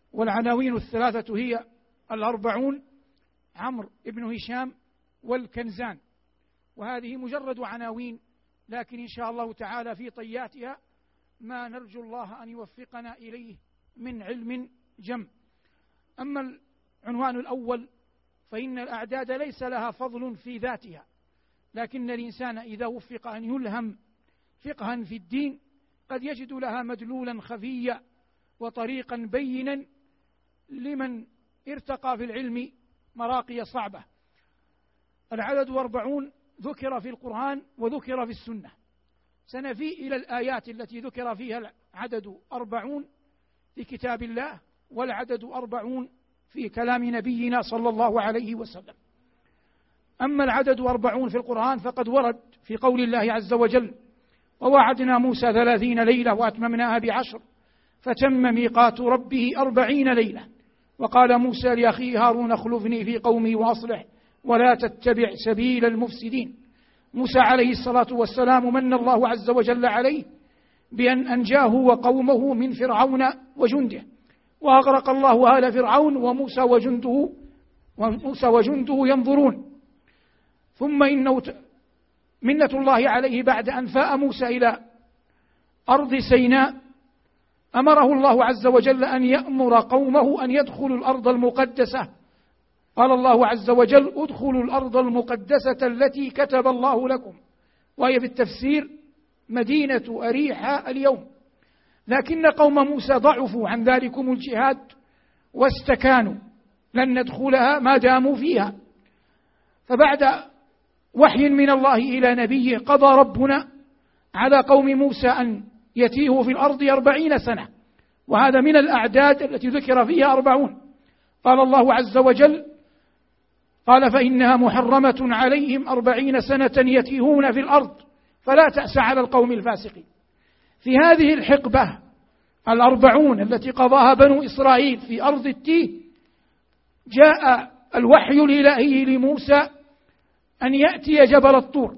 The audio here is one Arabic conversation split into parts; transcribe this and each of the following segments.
والعناوين الثلاثة هي 40، عمرو بن هشام، والكنزان. وهذه مجرد عناوين، لكن إن شاء الله تعالى في طياتها ما نرجو الله أن يوفقنا إليه من علم جم. أما العنوان الأول فإن الأعداد ليس لها فضل في ذاتها، لكن الإنسان إذا وفق أن يلهم فقها في الدين قد يجد لها مدلولا خفيا وطريقا بينا لمن ارتقى في العلم مراقي صعبة. العدد 40 ذكر في القرآن وذكر في السنة. سنفي إلى الآيات التي ذكر فيها العدد 40 في كتاب الله، والعدد 40 في كلام نبينا صلى الله عليه وسلم. أما العدد 40 في القرآن فقد ورد في قول الله عز وجل: ووعدنا موسى 30 ليلة وأتممناها ب10 فتم ميقات ربه 40 ليلة. وقال موسى لأخيه هارون: اخلفني في قومي وأصلح ولا تتبع سبيل المفسدين. موسى عليه الصلاة والسلام من الله عز وجل عليه بأن أنجاه وقومه من فرعون وجنده، وأغرق الله آل فرعون وموسى وجنده ينظرون. ثم إنه منة الله عليه بعد أن فاء موسى إلى أرض سيناء أمره الله عز وجل أن يأمر قومه أن يدخلوا الأرض المقدسة. قال الله عز وجل: ادخلوا الأرض المقدسة التي كتب الله لكم، وهي في التفسير مدينة أريحا اليوم. لكن قوم موسى ضعفوا عن ذلكم الجهاد واستكانوا، لن ندخلها ما داموا فيها. فبعد وحي من الله إلى نبيه قضى ربنا على قوم موسى أن يتيهوا في الأرض 40 سنة، وهذا من الأعداد التي ذكر فيها 40. قال الله عز وجل: قال فإنها محرمة عليهم 40 سنة يتيهون في الأرض فلا تأس على القوم الفاسقين. في هذه الحقبة 40 التي قضاها بنو إسرائيل في أرض التيه، جاء الوحي الإلهي لموسى أن يأتي جبل الطور.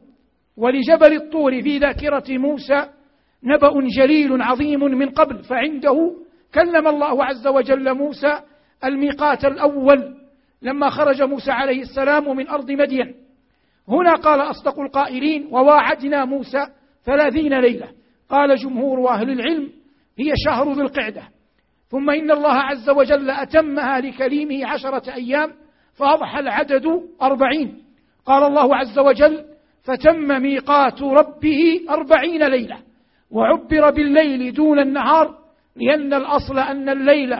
ولجبل الطور في ذاكرة موسى نبأ جليل عظيم من قبل، فعنده كلم الله عز وجل موسى الميقات الأول لما خرج موسى عليه السلام من أرض مدين. هنا قال أصدق القائلين: وواعدنا موسى 30 ليلة. قال جمهور أهل العلم: هي شهر ذي القعدة. ثم إن الله عز وجل أتمها لكليمه 10 أيام فأضحى العدد 40. قال الله عز وجل: فتم ميقات ربه 40 ليلة. وعبر بالليل دون النهار لأن الأصل أن الليل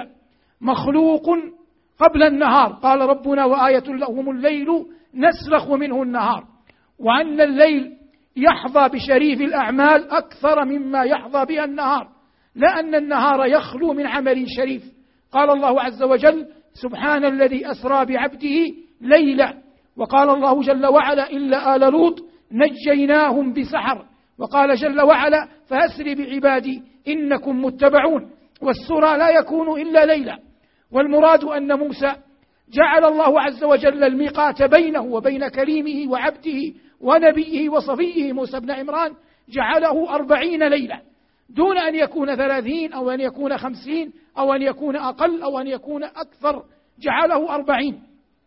مخلوق قبل النهار. قال ربنا: وآية لهم الليل نسلخ منه النهار. وأن الليل يحظى بشريف الأعمال أكثر مما يحظى بها النهار، لا أن النهار يخلو من عمل شريف. قال الله عز وجل: سبحان الذي أسرى بعبده ليلا. وقال الله جل وعلا: إلا آل لوط نجيناهم بسحر. وقال جل وعلا: فأسر بعبادي إنكم متبعون. والسرى لا يكون إلا ليلا. والمراد أن موسى جعل الله عز وجل الميقات بينه وبين كليمه وعبده ونبيه وصفيه موسى بن عمران، جعله 40 ليلة، دون أن يكون 30 أو أن يكون 50 أو أن يكون أقل أو أن يكون أكثر، جعله 40.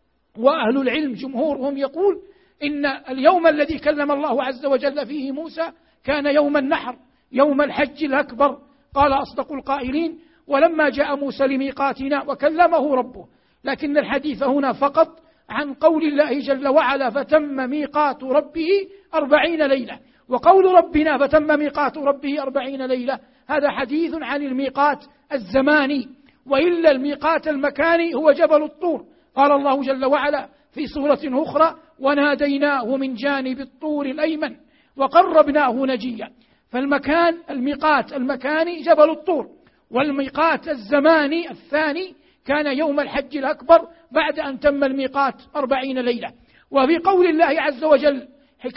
وأهل العلم جمهورهم يقول إن اليوم الذي كلم الله عز وجل فيه موسى كان يوم النحر، يوم الحج الأكبر. قال أصدق القائلين: ولما جاء موسى لميقاتنا وكلمه ربه. لكن الحديث هنا فقط عن قول الله جل وعلا: فتم ميقات ربه 40 ليلة. وقول ربنا فتم ميقات ربه 40 ليلة هذا حديث عن الميقات الزماني، وإلا الميقات المكاني هو جبل الطور. قال الله جل وعلا في سورة أخرى: وناديناه من جانب الطور الأيمن وقربناه نجيا. فالمكان الميقات المكاني جبل الطور، والميقات الزماني الثاني كان يوم الحج الأكبر بعد أن تم الميقات 40 ليلة. وفي قول الله عز وجل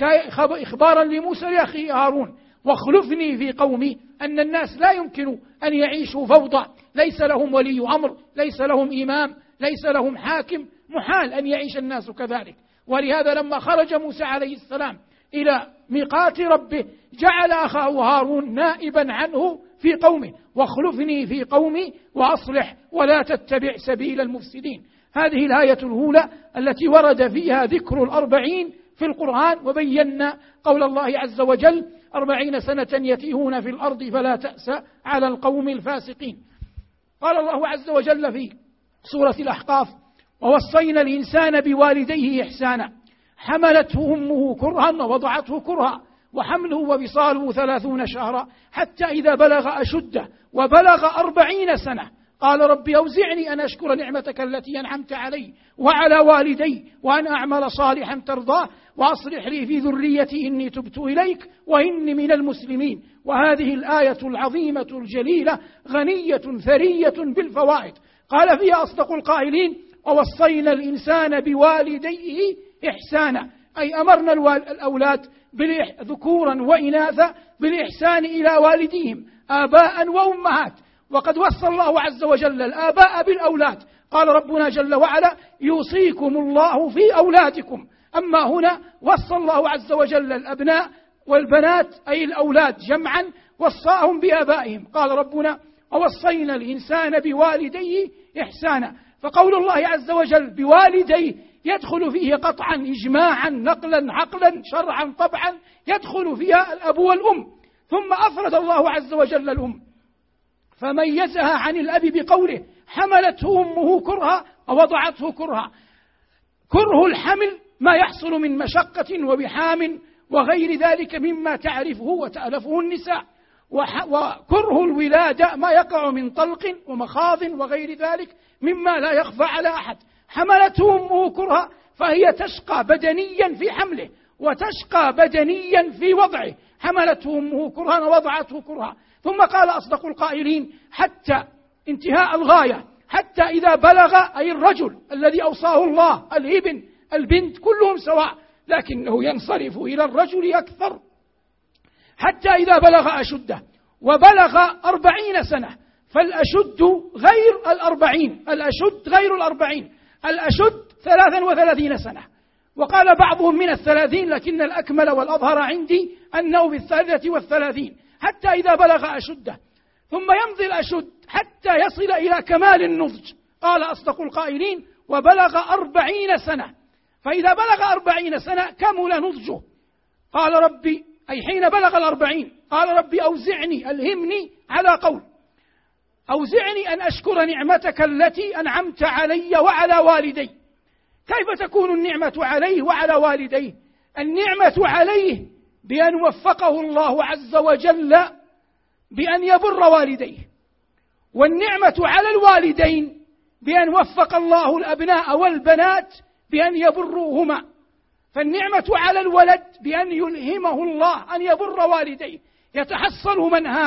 إخبارا لموسى لأخيه هارون: واخلفني في قومي، أن الناس لا يمكن أن يعيشوا فوضى، ليس لهم ولي أمر، ليس لهم إمام، ليس لهم حاكم، محال أن يعيش الناس كذلك. ولهذا لما خرج موسى عليه السلام إلى ميقات ربه جعل أخاه هارون نائبا عنه في قومه واخلفني في قومي وأصلح ولا تتبع سبيل المفسدين. هذه الآية الأولى التي ورد فيها ذكر 40 في القرآن، وبينا قول الله عز وجل 40 سنة يتيهون في الأرض فلا تأس على القوم الفاسقين. قال الله عز وجل في سورة الأحقاف: ووصينا الإنسان بوالديه إحسانا حملته أمه كرها ووضعته كرها وحمله وفصاله 30 شهرا حتى إذا بلغ أشده وبلغ 40 سنة قال رب أوزعني أن أشكر نعمتك التي أنعمت علي وعلى والدي وأن أعمل صالحا ترضاه وأصلح لي في ذريتي إني تبت إليك وإني من المسلمين. وهذه الآية العظيمة الجليلة غنية ثرية بالفوائد. قال فيها أصدق القائلين: ووصينا الإنسان بوالديه إحسانا، أي أمرنا الأولاد ذكورا وإناثا بالإحسان إلى والديهم آباء وأمهات. وقد وصى الله عز وجل الآباء بالأولاد، قال ربنا جل وعلا: يوصيكم الله في أولادكم. أما هنا وصى الله عز وجل الأبناء والبنات أي الأولاد جمعا، وصاهم بآبائهم. قال ربنا: ووصينا الإنسان بوالديه إحسانا. فقول الله عز وجل بوالديه يدخل فيه قطعا إجماعا نقلا عقلا شرعا طبعا، يدخل فيها الأب والأم. ثم أفرد الله عز وجل الأم فميزها عن الأب بقوله: حملته أمه كرها ووضعته كرها. كره الحمل ما يحصل من مشقة وبحام وغير ذلك مما تعرفه وتألفه النساء، وكره الولادة ما يقع من طلق ومخاض وغير ذلك مما لا يخفى على أحد. حملته أمه كرها فهي تشقى بدنيا في حمله وتشقى بدنيا في وضعه. حملته أمه كرها ووضعته كرها. ثم قال أصدق القائلين: حتى انتهاء الغاية، حتى إذا بلغ، أي الرجل الذي أوصاه الله، الابن البنت كلهم سواء، لكنه ينصرف إلى الرجل أكثر. حتى إذا بلغ أشده وبلغ 40 سنة، فالأشد غير 40، الأشد غير 40، الأشد 33 سنة. وقال بعضهم من 30، لكن الأكمل والأظهر عندي أنه في 33. حتى إذا بلغ أشده، ثم يمضي الأشد حتى يصل إلى كمال النضج. قال أصدق القائلين: وبلغ 40 سنة. فإذا بلغ 40 سنة كمل نضجه. قال ربي، أي حين بلغ 40، قال ربي أوزعني، ألهمني على قول أوزعني أن أشكر نعمتك التي أنعمت علي وعلى والدي. كيف تكون النعمة عليه وعلى والديه؟ النعمة عليه بأن وفقه الله عز وجل بأن يبر والديه، والنعمة على الوالدين بأن وفق الله الأبناء والبنات بأن يبروهما. فالنعمة على الولد بأن يلهمه الله أن يبر والديه. يتحصل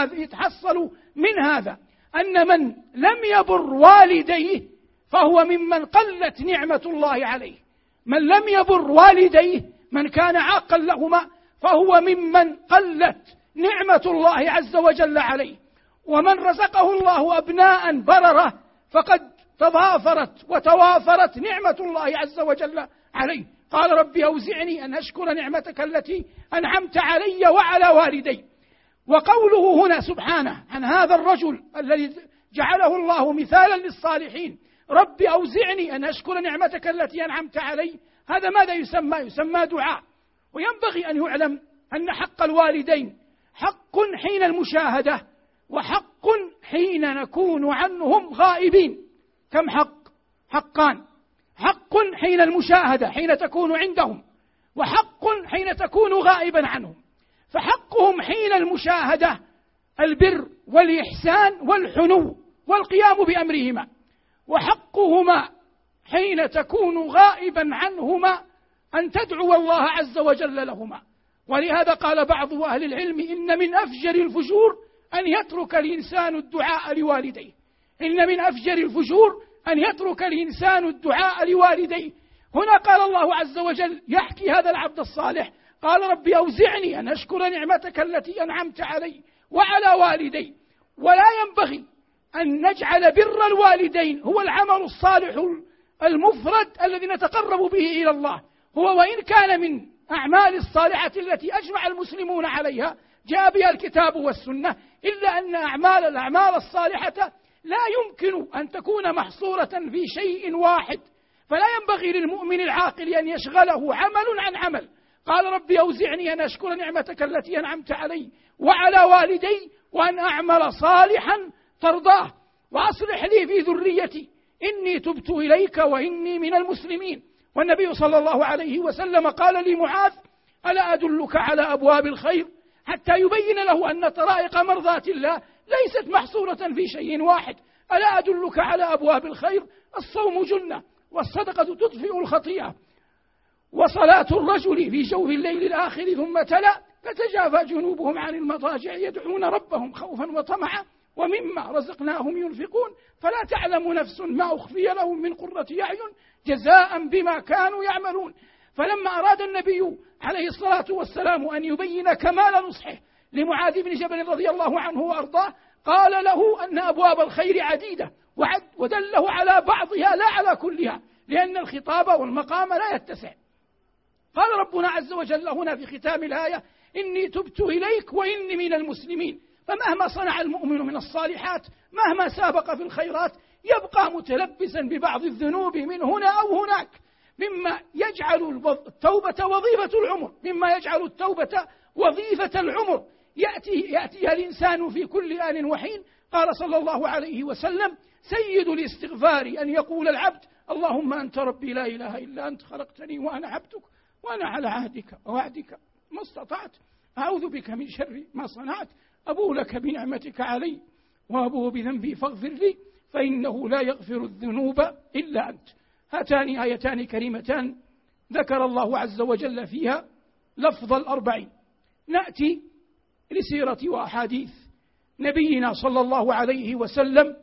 من هذا أن من لم يبر والديه فهو ممن قلت نعمة الله عليه. من لم يبر والديه، من كان عاقا لهما، فهو ممن قلت نعمة الله عز وجل عليه. ومن رزقه الله أبناء بررة فقد تضافرت وتوافرت نعمة الله عز وجل عليه. قال ربي أوزعني أن أشكر نعمتك التي أنعمت علي وعلى والدي. وقوله هنا سبحانه عن هذا الرجل الذي جعله الله مثالا للصالحين: ربي أوزعني أن أشكر نعمتك التي أنعمت علي، هذا ماذا يسمى؟ يسمى دعاء. وينبغي أن يعلم أن حق الوالدين حق حين المشاهدة وحق حين نكون عنهم غائبين. كم حق؟ حقان: حق حين المشاهدة حين تكون عندهم، وحق حين تكون غائبا عنهم. فحقهم حين المشاهدة البر والإحسان والحنو والقيام بأمرهما، وحقهما حين تكون غائبا عنهما أن تدعو الله عز وجل لهما. ولهذا قال بعض أهل العلم: إن من أفجر الفجور أن يترك الإنسان الدعاء لوالديه. إن من أفجر الفجور أن يترك الإنسان الدعاء لوالديه. هنا قال الله عز وجل يحكي هذا العبد الصالح، قال ربي أوزعني أن أشكر نعمتك التي أنعمت علي وعلى والدي. ولا ينبغي أن نجعل بر الوالدين هو العمل الصالح المفرد الذي نتقرب به إلى الله. هو وإن كان من أعمال الصالحة التي أجمع المسلمون عليها، جاء بها الكتاب والسنة، إلا أن الأعمال الصالحة لا يمكن أن تكون محصورة في شيء واحد، فلا ينبغي للمؤمن العاقل أن يشغله عمل عن عمل. قال ربي أوزعني أن أشكر نعمتك التي أنعمت علي وعلى والدي وأن أعمل صالحا ترضاه وأصلح لي في ذريتي إني تبت إليك وإني من المسلمين. والنبي صلى الله عليه وسلم قال لمعاذ: ألا أدلك على أبواب الخير، حتى يبين له أن طرائق مرضاة الله ليست محصورة في شيء واحد. ألا أدلك على أبواب الخير؟ الصوم جنة، والصدقة تطفئ الخطيئة، وصلاة الرجل في جوف الليل الآخر. ثم تلا: تتجافى جنوبهم عن المضاجع يدعون ربهم خوفا وطمعا ومما رزقناهم ينفقون فلا تعلم نفس ما أخفي لهم من قرة أعين جزاء بما كانوا يعملون. فلما أراد النبي عليه الصلاة والسلام أن يبين كمال نصحه لمعاذ بن جبل رضي الله عنه وأرضاه، قال له أن أبواب الخير عديدة، ودله على بعضها لا على كلها، لأن الخطاب والمقام لا يتسع. قال ربنا عز وجل هنا في ختام الآية: إني تبت إليك وإني من المسلمين. فمهما صنع المؤمن من الصالحات، مهما سابق في الخيرات، يبقى متلبسا ببعض الذنوب من هنا أو هناك، مما يجعل التوبة وظيفة العمر، مما يجعل التوبة وظيفة العمر. يأتي الإنسان في كل آن وحين. قال صلى الله عليه وسلم: سيد الاستغفار أن يقول العبد: اللهم أنت ربي لا إله إلا أنت خلقتني وأنا عبدك وأنا على عهدك ووعدك ما استطعت أعوذ بك من شر ما صنعت أبوء لك بنعمتك علي وأبوء بذنبي فاغفر لي فإنه لا يغفر الذنوب إلا أنت. هاتان آيتان كريمتان ذكر الله عز وجل فيها لفظ 40. نأتي لسيرة وأحاديث نبينا صلى الله عليه وسلم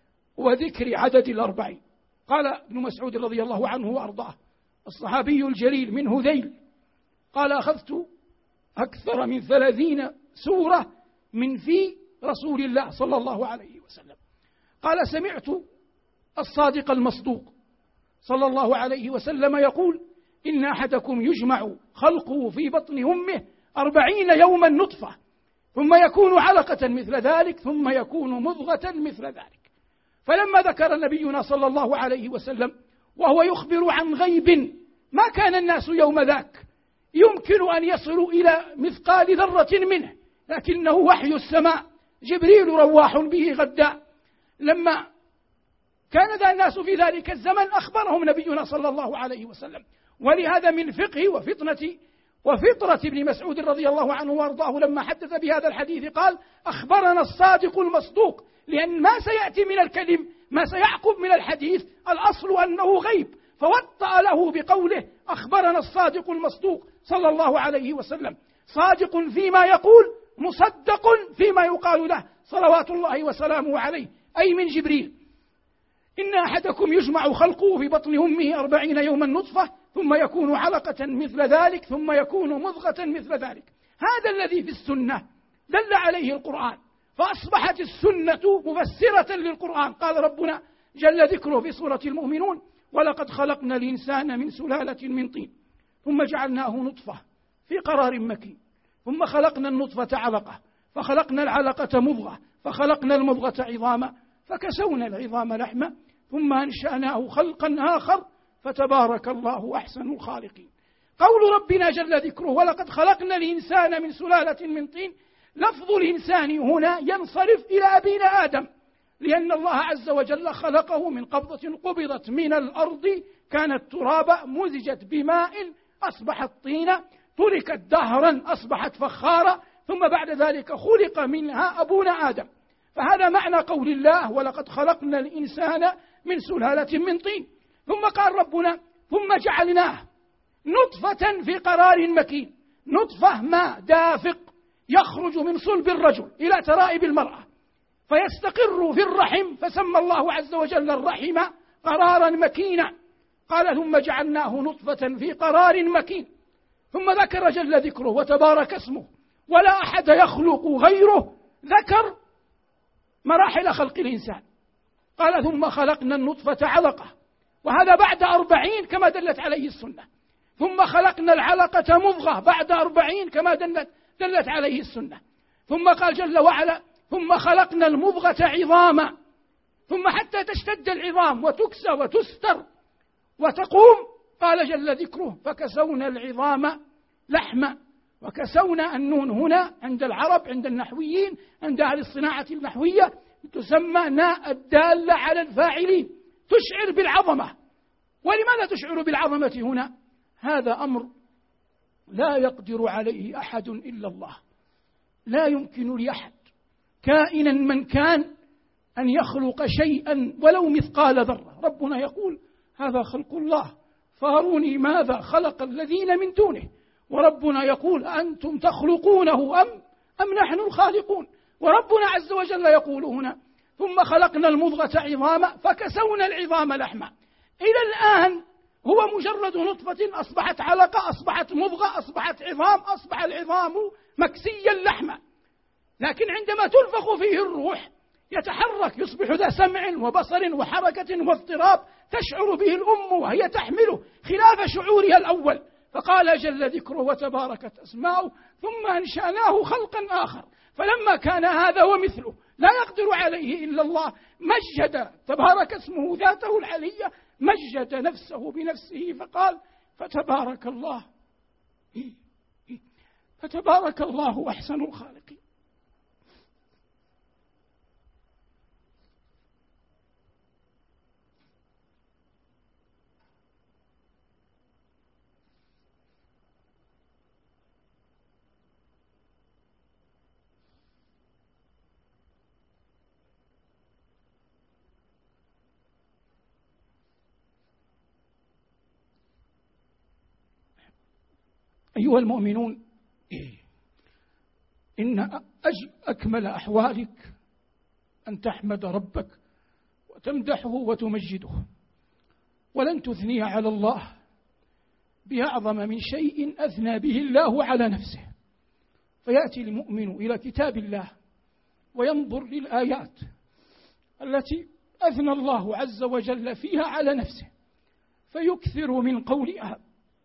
وذكر عدد 40. قال ابن مسعود رضي الله عنه وأرضاه الصحابي الجليل من هذيل قال: أخذت أكثر من 30 سورة من في رسول الله صلى الله عليه وسلم. قال: سمعت الصادق المصدوق صلى الله عليه وسلم يقول: إن أحدكم يجمع خلقه في بطن أمه 40 يوما نطفة، ثم يكون علقة مثل ذلك، ثم يكون مضغة مثل ذلك. فلما ذكر نبينا صلى الله عليه وسلم وهو يخبر عن غيب ما كان الناس يوم ذاك يمكن أن يصلوا إلى مثقال ذرة منه، لكنه وحي السماء، جبريل رواح به غدا. لما كان ذا الناس في ذلك الزمن أخبرهم نبينا صلى الله عليه وسلم. ولهذا من فقه وفطرة ابن مسعود رضي الله عنه وارضاه لما حدث بهذا الحديث قال: أخبرنا الصادق المصدوق، لأن ما سيأتي من الكلم، ما سيعقب من الحديث، الأصل أنه غيب، فوطأ له بقوله: أخبرنا الصادق المصدوق صلى الله عليه وسلم، صادق فيما يقول، مصدق فيما يقال له صلوات الله وسلامه عليه، أي من جبريل. إن أحدكم يجمع خلقه في بطن أمه 40 يوما نطفة، ثم يكون علقة مثل ذلك، ثم يكون مضغة مثل ذلك. هذا الذي في السنة دل عليه القرآن، فأصبحت السنة مفسرة للقرآن. قال ربنا جل ذكره في سورة المؤمنون: ولقد خلقنا الإنسان من سلالة من طين ثم جعلناه نطفة في قرار مكين، ثم خلقنا النطفة علقة، فخلقنا العلقة مضغة، فخلقنا المضغة عظاما، فكسونا العظام لحما، ثم أنشأناه خلقا آخر، فتبارك الله أحسن الخالقين. قول ربنا جل ذكره: ولقد خلقنا الإنسان من سلالة من طين، لفظ الإنسان هنا ينصرف إلى أبينا آدم، لأن الله عز وجل خلقه من قبضة قبضت من الأرض، كانت ترابا مزجت بماء أصبحت طينا، تركت دهرا أصبحت فخارا، ثم بعد ذلك خلق منها أبونا آدم. فهذا معنى قول الله: ولقد خلقنا الإنسان من سلالة من طين. ثم قال ربنا: ثم جعلناه نطفة في قرار مكين. نطفة ماء دافق يخرج من صلب الرجل إلى ترائب المرأة فيستقر في الرحم، فسمى الله عز وجل الرحم قرارا مكينا. قال: ثم جعلناه نطفة في قرار مكين. ثم ذكر جل ذكره وتبارك اسمه ولا أحد يخلق غيره، ذكر مراحل خلق الإنسان. قال: ثم خلقنا النطفة علقة، وهذا بعد 40 كما دلت عليه السنة. ثم خلقنا العلقة مضغة بعد 40 كما دلت عليه السنة. ثم قال جل وعلا: ثم خلقنا المضغة عظاما ثم حتى تشتد العظام وتكسى وتستر وتقوم، قال جل ذكره فكسونا العظام لحما. وكسونا النون هنا عند العرب، عند النحويين، عند أهل الصناعة النحوية تسمى ناء الدالة على الفاعلين، تشعر بالعظمة. ولماذا تشعر بالعظمة هنا؟ هذا أمر لا يقدر عليه أحد إلا الله. لا يمكن لأحد كائنا من كان أن يخلق شيئا ولو مثقال ذرة. ربنا يقول هذا خلق الله فاروني ماذا خلق الذين من دونه، وربنا يقول أنتم تخلقونه أم نحن الخالقون. وربنا عز وجل يقول هنا ثم خلقنا المضغة عظاما فكسونا العظام لحما. إلى الآن هو مجرد نطفة أصبحت علقة، أصبحت مضغة، أصبحت عظام، أصبح العظام مكسيا لحما. لكن عندما تنفخ فيه الروح يتحرك، يصبح ذا سمع وبصر وحركة واضطراب تشعر به الأم وهي تحمله خلاف شعورها الأول. فقال جل ذكره وتباركت أسماؤه ثم أنشأناه خلقا آخر. فلما كان هذا ومثله لا يقدر عليه إلا الله مجد تبارك اسمه ذاته العلية، مجد نفسه بنفسه فقال فتبارك الله أحسن الخالقين. أيها المؤمنون، إن أكمل أحوالك أن تحمد ربك وتمدحه وتمجده، ولن تثني على الله بأعظم من شيء أثنى به الله على نفسه. فيأتي المؤمن إلى كتاب الله وينظر للآيات التي أثنى الله عز وجل فيها على نفسه فيكثر من قولها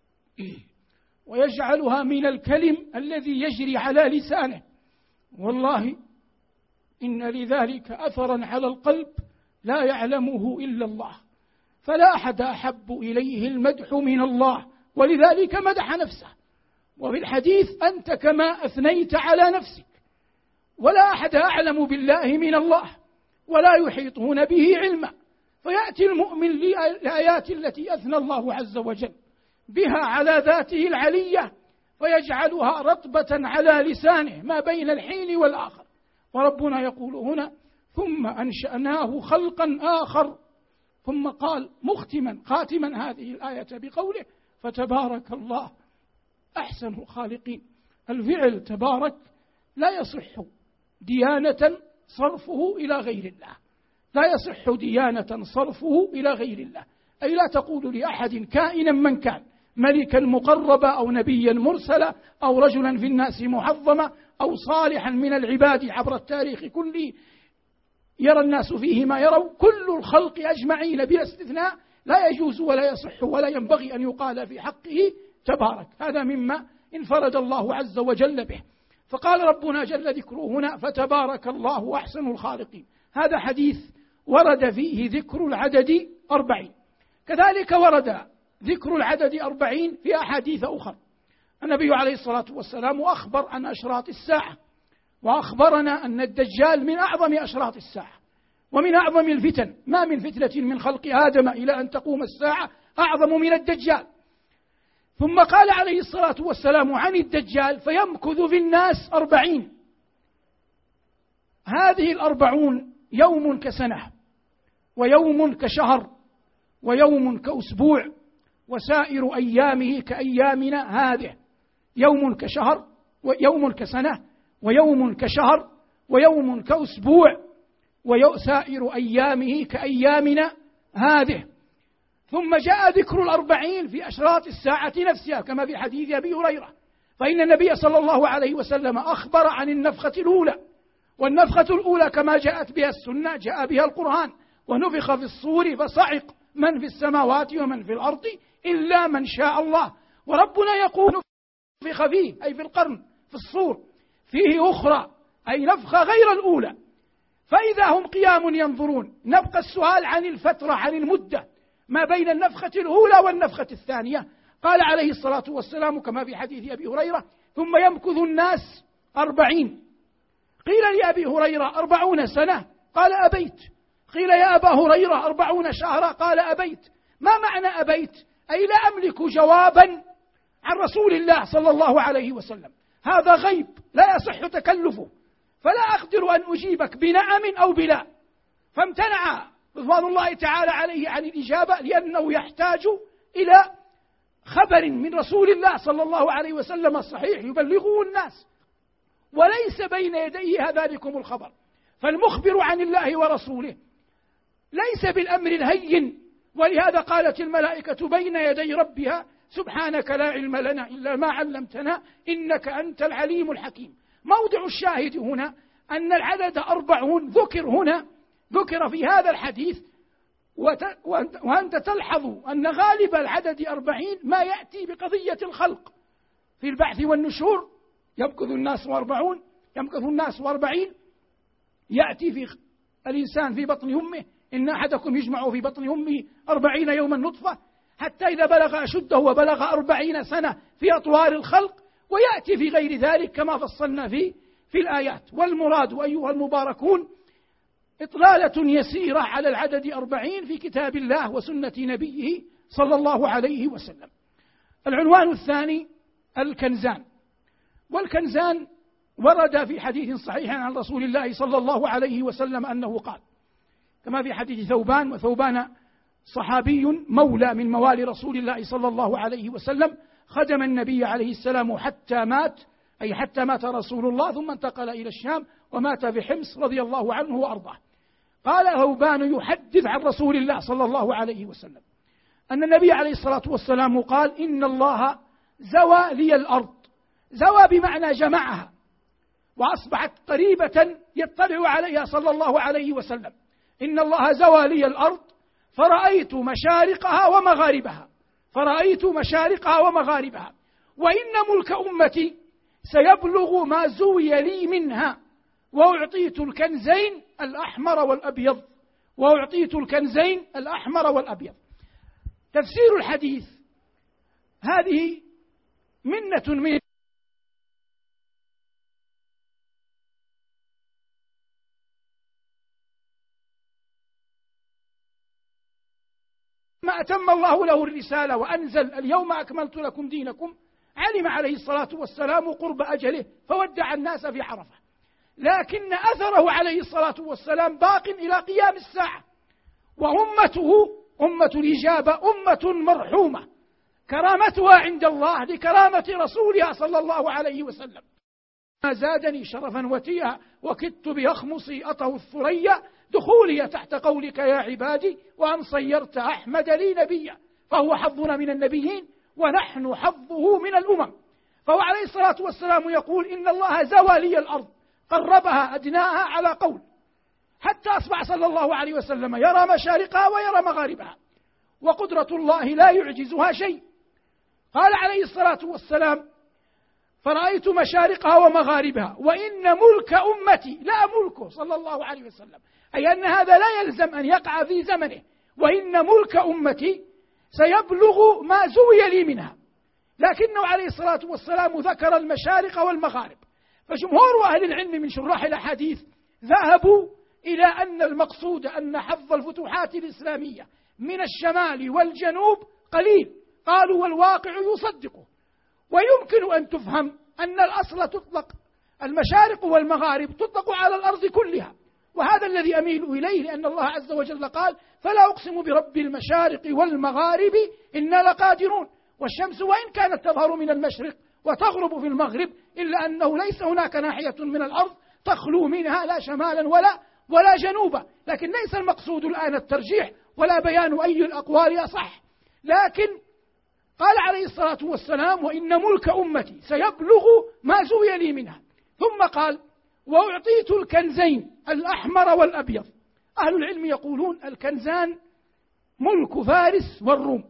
ويجعلها من الكلم الذي يجري على لسانه. والله إن لذلك أثرا على القلب لا يعلمه إلا الله، فلا أحد أحب إليه المدح من الله، ولذلك مدح نفسه. وفي الحديث أنت كما أثنيت على نفسك، ولا أحد أعلم بالله من الله ولا يحيطون به علما. فيأتي المؤمن للآيات التي أثنى الله عز وجل بها على ذاته العلية فيجعلها رطبة على لسانه ما بين الحين والآخر. وربنا يقول هنا ثم أنشأناه خلقا آخر، ثم قال خاتما هذه الآية بقوله فتبارك الله أحسن الخالقين. الفعل تبارك لا يصح ديانة صرفه إلى غير الله، لا يصح ديانة صرفه إلى غير الله. أي لا تقول لأحد كائنا من كان، ملكا مقربا أو نبيا مرسلا أو رجلا في الناس محظما أو صالحا من العباد عبر التاريخ كله يرى الناس فيه ما يروا، كل الخلق أجمعين بلا استثناء لا يجوز ولا يصح ولا ينبغي أن يقال في حقه تبارك. هذا مما انفرد الله عز وجل به. فقال ربنا جل ذكره هنا فتبارك الله أحسن الخالقين. هذا حديث ورد فيه ذكر العدد 40، كذلك ورد ذكر العدد 40 في أحاديث أخرى. النبي عليه الصلاة والسلام أخبر عن أشراط الساعة، وأخبرنا أن الدجال من أعظم أشراط الساعة ومن أعظم الفتن. ما من فتنة من خلق آدم إلى أن تقوم الساعة أعظم من الدجال. ثم قال عليه الصلاة والسلام عن الدجال فيمكث في الناس 40. هذه 40 يوم كسنة ويوم كشهر ويوم كأسبوع وسائر أيامه كأيامنا هذه. يوم كشهر ويوم كسنة ويوم كشهر ويوم كأسبوع وسائر أيامه كأيامنا هذه. ثم جاء ذكر 40 في أشراط الساعة نفسها كما في حديث أبي هريرة، فإن النبي صلى الله عليه وسلم أخبر عن النفخة الأولى، والنفخة الأولى كما جاءت بها السنة جاء بها القرآن ونفخ في الصور فصعق من في السماوات ومن في الأرض إلا من شاء الله. وربنا يقول نفخ فيه أي في القرن في الصور فيه أخرى أي نفخة غير الأولى، فإذا هم قيام ينظرون. نبقى السؤال عن الفترة، عن المدة ما بين النفخة الأولى والنفخة الثانية. قال عليه الصلاة والسلام كما في حديث أبي هريرة: ثم يمكث الناس 40. قيل لأبي هريرة: 40 سنة؟ قال: أبيت. قيل: يا أبا هريرة 40 شهرا؟ قال: أبيت. ما معنى أبيت؟ أي لا أملك جوابا عن رسول الله صلى الله عليه وسلم، هذا غيب لا يصح تكلفه، فلا أقدر أن أجيبك بنعم أو بلا. فامتنع رضوان الله تعالى عليه عن الإجابة، لأنه يحتاج إلى خبر من رسول الله صلى الله عليه وسلم الصحيح يبلغه الناس، وليس بين يديه ذلكم الخبر. فالمخبر عن الله ورسوله ليس بالأمر الهين، ولهذا قالت الملائكة بين يدي ربها: سبحانك لا علم لنا إلا ما علمتنا إنك أنت العليم الحكيم. موضع الشاهد هنا أن العدد 40 ذكر في هذا الحديث، وأنت تلحظ أن غالب العدد 40 ما يأتي بقضية الخلق في البعث والنشور. يمكث الناس 40 يأتي في الإنسان في بطن أمه، إن أحدكم يجمع في بطن أمه 40 يوما نطفة، حتى إذا بلغ أشده وبلغ 40 سنة في أطوار الخلق، ويأتي في غير ذلك كما فصلنا في الآيات. والمراد أيها المباركون إطلالة يسيرة على العدد 40 في كتاب الله وسنة نبيه صلى الله عليه وسلم. العنوان الثاني: الكنزان. والكنزان ورد في حديث صحيح عن رسول الله صلى الله عليه وسلم أنه قال، كما في حديث ثوبان، وثوبان صحابي مولى من موالي رسول الله صلى الله عليه وسلم، خدم النبي عليه السلام حتى مات، أي حتى مات رسول الله، ثم انتقل إلى الشام ومات في حمص رضي الله عنه وأرضاه. قال ثوبان يحدث عن رسول الله صلى الله عليه وسلم أن النبي عليه الصلاة والسلام قال: إن الله زوى لي الأرض. زوى بمعنى جمعها، وأصبحت قريبة يطلع عليها صلى الله عليه وسلم. إن الله زوى لي الأرض فرأيت مشارقها ومغاربها، وإن ملك أمتي سيبلغ ما زوي لي منها، وأعطيت الكنزين الأحمر والأبيض. تفسير الحديث: هذه منة من ما أتم الله له الرسالة وأنزل: اليوم أكملت لكم دينكم. علم عليه الصلاة والسلام قرب أجله فودع الناس في عرفة، لكن أثره عليه الصلاة والسلام باق إلى قيام الساعة، وأمته أمة الإجابة أمة مرحومة كرامتها عند الله لكرامة رسولها صلى الله عليه وسلم. ما زادني شرفا وتيها وكدت بأخمصي أطه الثريا، دخولي تحت قولك يا عبادي، وأن صيرت أحمد لي نبيا، فهو حظنا من النبيين ونحن حظه من الأمم. فهو عليه الصلاة والسلام يقول: إن الله زوى لي الأرض، قربها أدناها على قول، حتى أصبح صلى الله عليه وسلم يرى مشارقها ويرى مغاربها، وقدرة الله لا يعجزها شيء. قال عليه الصلاة والسلام: فرأيت مشارقها ومغاربها، وإن ملك أمتي، لا ملكه صلى الله عليه وسلم، أي أن هذا لا يلزم أن يقع في زمنه، وإن ملك أمتي سيبلغ ما زوي لي منها. لكنه عليه الصلاة والسلام ذكر المشارق والمغارب. فجمهور أهل العلم من شراح الأحاديث ذهبوا إلى أن المقصود أن حظ الفتوحات الإسلامية من الشمال والجنوب قليل. قالوا: والواقع يصدقه. ويمكن أن تفهم أن الأصل تطلق المشارق والمغارب تطلق على الأرض كلها، وهذا الذي أميل إليه، لأن الله عز وجل قال: فلا أقسم برب المشارق والمغارب إنا لقادرون. والشمس وإن كانت تظهر من المشرق وتغرب في المغرب، إلا أنه ليس هناك ناحية من الأرض تخلو منها لا شمالا ولا جنوبا. لكن ليس المقصود الآن الترجيح ولا بيان أي الأقوال أصح، لكن قال عليه الصلاة والسلام: وإن ملك أمتي سيبلغ ما زوي لي منها. ثم قال: وأعطيت الكنزين الأحمر والأبيض. أهل العلم يقولون الكنزان ملك فارس والروم،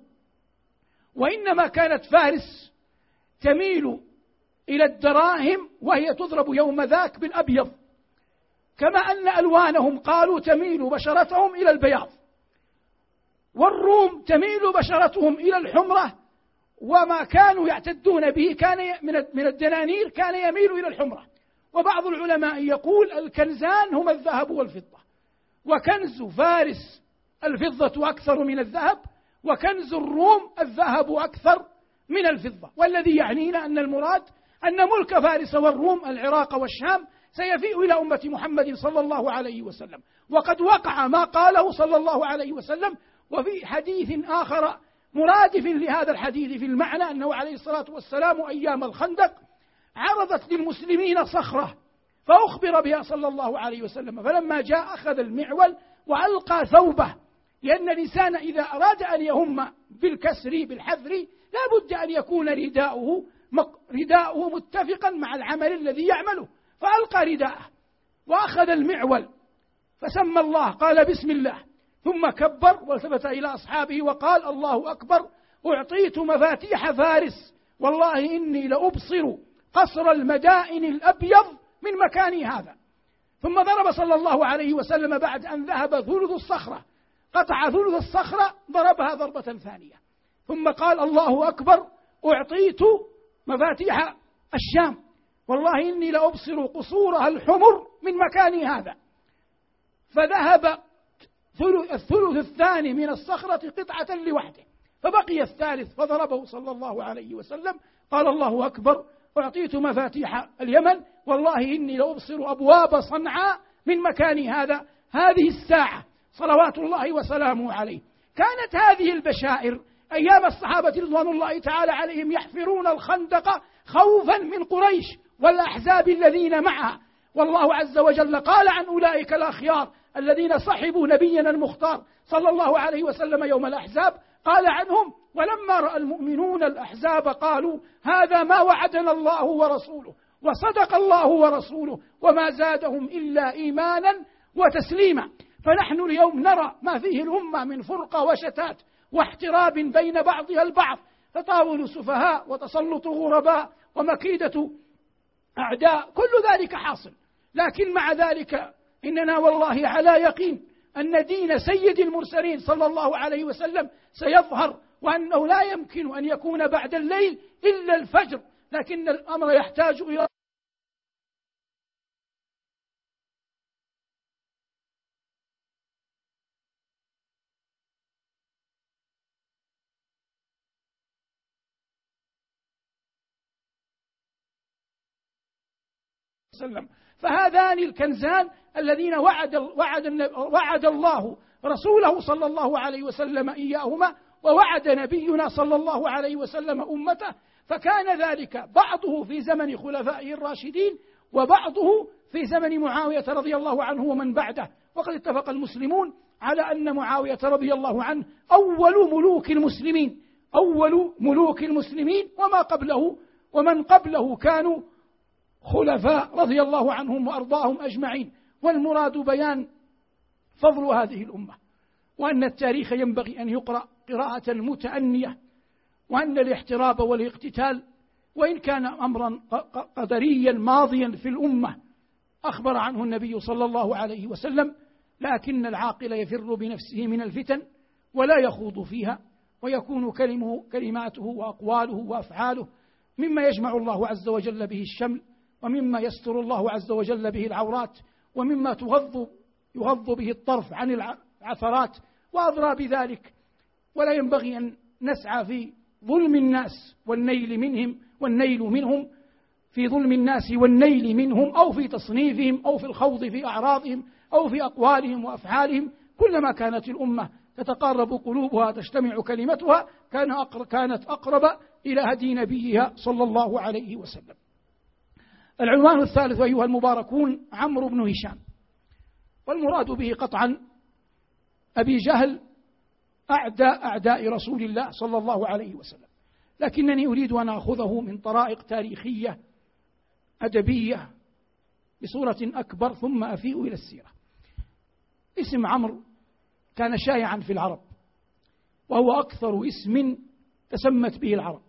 وإنما كانت فارس تميل إلى الدراهم، وهي تضرب يوم ذاك بالأبيض كما أن ألوانهم قالوا تميل بشرتهم إلى البياض، والروم تميل بشرتهم إلى الحمرة، وما كانوا يعتدون به كان من الدنانير كان يميل إلى الحمرة. وبعض العلماء يقول الكنزان هما الذهب والفضة، وكنز فارس الفضة أكثر من الذهب، وكنز الروم الذهب أكثر من الفضة. والذي يعنينا أن المراد أن ملك فارس والروم العراق والشام سيفيء إلى أمة محمد صلى الله عليه وسلم، وقد وقع ما قاله صلى الله عليه وسلم. وفي حديث آخر مرادف لهذا الحديث في المعنى أنه عليه الصلاة والسلام أيام الخندق عرضت للمسلمين صخرة فأخبر بها صلى الله عليه وسلم، فلما جاء أخذ المعول وألقى ثوبه، لأن الإنسان إذا أراد أن يهم بالكسر بالحذر لا بد أن يكون رداؤه متفقا مع العمل الذي يعمله، فألقى رداءه وأخذ المعول فسمى الله، قال بسم الله، ثم كبر والتفت إلى أصحابه وقال الله أكبر، أعطيت مفاتيح فارس، والله إني لأبصر قصر المدائن الأبيض من مكاني هذا. ثم ضرب صلى الله عليه وسلم بعد أن ذهب ثلث الصخرة، قطع ثلث الصخرة، ضربها ضربة ثانية، ثم قال الله أكبر، أعطيت مفاتيح الشام، والله إني لأبصر قصورها الحمر من مكاني هذا. فذهب الثلث الثاني من الصخرة قطعة لوحده، فبقي الثالث فضربه صلى الله عليه وسلم، قال الله أكبر، أعطيت مفاتيح اليمن، والله إني لأبصر أبواب صنعاء من مكاني هذا. هذه الساعة صلوات الله وسلامه عليه كانت هذه البشائر أيام الصحابة رضوان الله تعالى عليهم يحفرون الخندق خوفا من قريش والأحزاب الذين معها. والله عز وجل قال عن أولئك الأخيار الذين صحبوا نبينا المختار صلى الله عليه وسلم يوم الأحزاب، قال عنهم: ولما رأى المؤمنون الأحزاب قالوا هذا ما وعدنا الله ورسوله وصدق الله ورسوله وما زادهم إلا إيمانا وتسليما. فنحن اليوم نرى ما فيه الأمة من فرقة وشتات واحتراب بين بعضها البعض، تطاول سفهاء وتسلط غرباء ومكيدة أعداء، كل ذلك حاصل. لكن مع ذلك إننا والله على يقين أن دين سيد المرسلين صلى الله عليه وسلم سيظهر، وأنه لا يمكن أن يكون بعد الليل إلا الفجر، لكن الأمر يحتاج إلى وسلم. فهذان الكنزان الذين وعد الله رسوله صلى الله عليه وسلم إياهما، ووعد نبينا صلى الله عليه وسلم أمته، فكان ذلك بعضه في زمن خلفائه الراشدين وبعضه في زمن معاوية رضي الله عنه ومن بعده. وقد اتفق المسلمون على أن معاوية رضي الله عنه أول ملوك المسلمين، وما قبله ومن قبله كانوا خلفاء رضي الله عنهم وأرضاهم أجمعين. والمراد بيان فضل هذه الأمة، وأن التاريخ ينبغي أن يقرأ قراءة متأنية، وأن الاحتراب والاقتتال وإن كان أمرا قدريا ماضيا في الأمة أخبر عنه النبي صلى الله عليه وسلم، لكن العاقل يفر بنفسه من الفتن ولا يخوض فيها، ويكون كلماته وأقواله وأفعاله مما يجمع الله عز وجل به الشمل، ومما يستر الله عز وجل به العورات، ومما يغض به الطرف عن العثرات وأضرى بذلك. ولا ينبغي أن نسعى في ظلم الناس والنيل منهم في ظلم الناس والنيل منهم، أو في تصنيفهم، أو في الخوض في أعراضهم، أو في أقوالهم وأفعالهم. كلما كانت الأمة تتقارب قلوبها تجتمع كلمتها كانت أقرب إلى هدي نبيها صلى الله عليه وسلم. العنوان الثالث أيها المباركون عمرو بن هشام، والمراد به قطعا أبي جهل أعداء رسول الله صلى الله عليه وسلم، لكنني أريد أن أخذه من طرائق تاريخية أدبية بصورة أكبر ثم أفيء إلى السيرة. اسم عمرو كان شائعا في العرب، وهو أكثر اسم تسمت به العرب،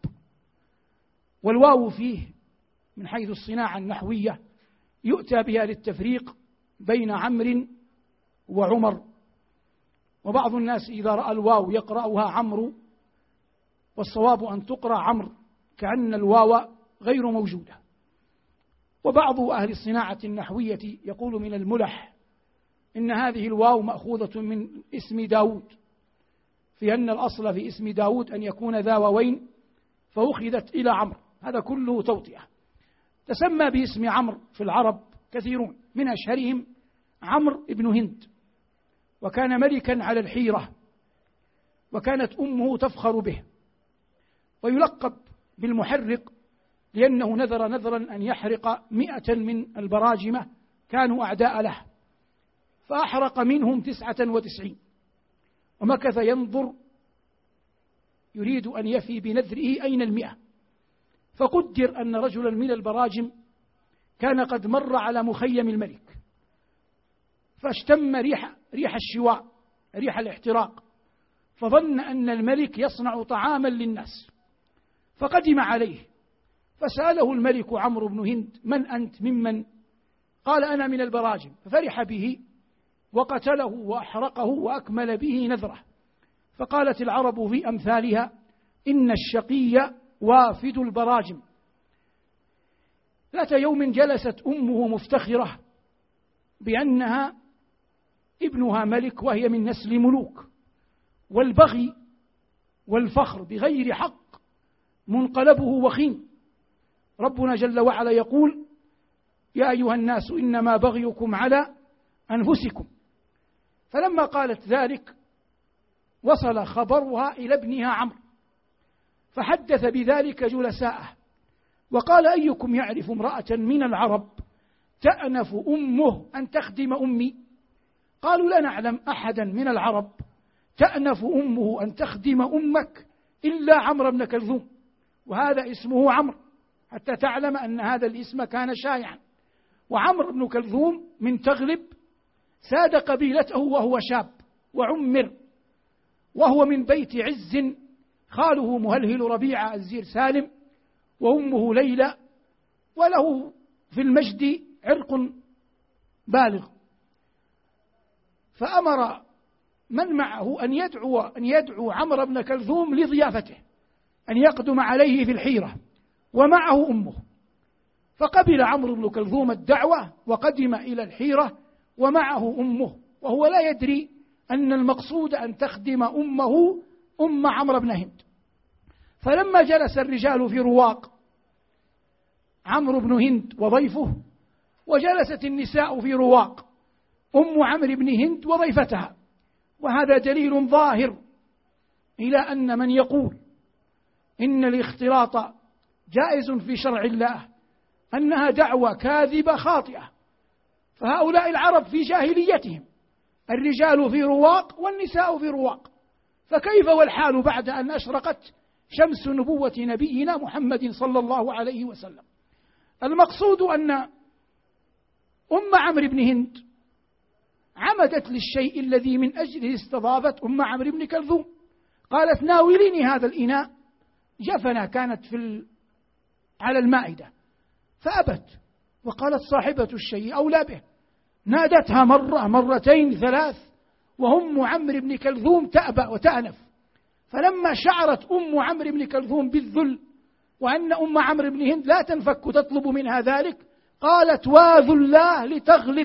والواو فيه من حيث الصناعة النحوية يؤتى بها للتفريق بين عمرو وعمر. وبعض الناس إذا رأى الواو يقرأها عمرو، والصواب أن تقرأ عمرو كأن الواو غير موجودة. وبعض أهل الصناعة النحوية يقول من الملح إن هذه الواو مأخوذة من اسم داود، في أن الأصل في اسم داود أن يكون ذا واوين فأخذت إلى عمرو، هذا كله توطئة. تسمى باسم عمرو في العرب كثيرون، من أشهرهم عمرو بن هند، وكان ملكا على الحيرة، وكانت أمه تفخر به، ويلقب بالمحرق لأنه نذر نذرا أن يحرق 100 من البراجمة كانوا أعداء له، فأحرق منهم 99، ومكث ينظر يريد أن يفي بنذره أين 100. فقدر أن رجلا من البراجم كان قد مر على مخيم الملك، فاشتم ريح الشواء، ريح الاحتراق، فظن أن الملك يصنع طعاما للناس، فقدم عليه فسأله الملك عمرو بن هند: من أنت ممن؟ قال: أنا من البراجم. ففرح به وقتله وأحرقه وأكمل به نذره. فقالت العرب في أمثالها: إن الشقي وافد البراجم. ذات يوم جلست أمه مفتخرة بأنها ابنها ملك وهي من نسل ملوك، والبغي والفخر بغير حق منقلبه وخيم. ربنا جل وعلا يقول: يا أيها الناس إنما بغيكم على أنفسكم. فلما قالت ذلك وصل خبرها إلى ابنها عمرو، فحدث بذلك جلساءه وقال: أيكم يعرف امرأة من العرب تأنف أمه أن تخدم أمي؟ قالوا: لا نعلم أحدا من العرب تأنف أمه أن تخدم أمك إلا عمرو بن كلثوم، وهذا اسمه عمرو، حتى تعلم أن هذا الاسم كان شائعا. وعمرو بن كلثوم من تغلب ساد قبيلته وهو شاب وعمر، وهو من بيت عز، خاله مهلهل ربيعة الزير سالم وأمه ليلى، وله في المجد عرق بالغ. فأمر من معه أن يدعو عمرو بن كلثوم لضيافته، أن يقدم عليه في الحيرة ومعه أمه. فقبل عمرو بن كلثوم الدعوة وقدم إلى الحيرة ومعه أمه، وهو لا يدري أن المقصود أن تخدم أمه أم عمرو بن هند. فلما جلس الرجال في رواق عمرو بن هند وضيفه، وجلست النساء في رواق أم عمرو بن هند وضيفتها، وهذا دليل ظاهر إلى أن من يقول إن الاختلاط جائز في شرع الله أنها دعوة كاذبة خاطئة. فهؤلاء العرب في جاهليتهم الرجال في رواق والنساء في رواق، فكيف والحال بعد أن أشرقت شمس نبوة نبينا محمد صلى الله عليه وسلم؟ المقصود أن أم عمرو بن هند عمدت للشيء الذي من أجله استضافت أم عمرو بن كلثوم، قالت: ناوليني هذا الإناء، جفنة كانت على المائدة، فأبت، وقالت: صاحبة الشيء أولى به. نادتها مرة مرتين ثلاث، وأم عمرو بن كلثوم تأبى وتأنف. فلما شعرت أم عمرو بن كلثوم بالذل وأن أم عمرو بن هند لا تنفك تطلب منها ذلك، قالت: واذلاه لتغلب.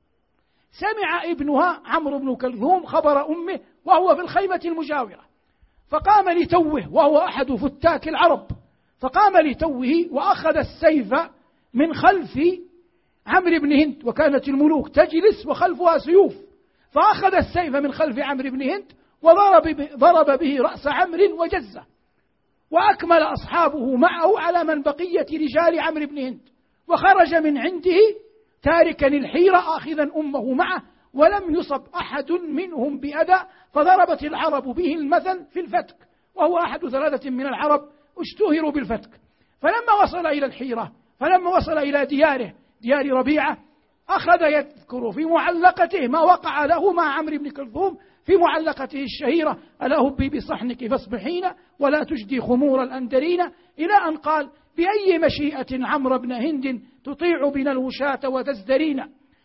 سمع ابنها عمرو بن كلثوم خبر أمه وهو في الخيمة المجاورة، فقام لتوه، وهو أحد فتاك العرب، فقام لتوه وأخذ السيف من خلف عمرو بن هند، وكانت الملوك تجلس وخلفها سيوف، فأخذ السيف من خلف عمرو بن هند وضرب به رأس عمرو وجزه، وأكمل أصحابه معه على من بقية رجال عمرو بن هند، وخرج من عنده تاركا الحيرة آخذا أمه معه، ولم يصب أحد منهم بأذى، فضربت العرب به المثل في الفتك، وهو أحد 3 من العرب اشتهروا بالفتك. فلما وصل إلى الحيرة، فلما وصل إلى ديار ربيعة، أخذ يذكر في معلقته ما وقع له مع عمرو بن كلثوم في معلقته الشهيرة: ألا هبي بصحنك فاصبحين ولا تجدي خمور الأندرين، إلى أن قال: بأي مشيئة عمرو بن هند تطيع بنا الوشاة وتزدرين.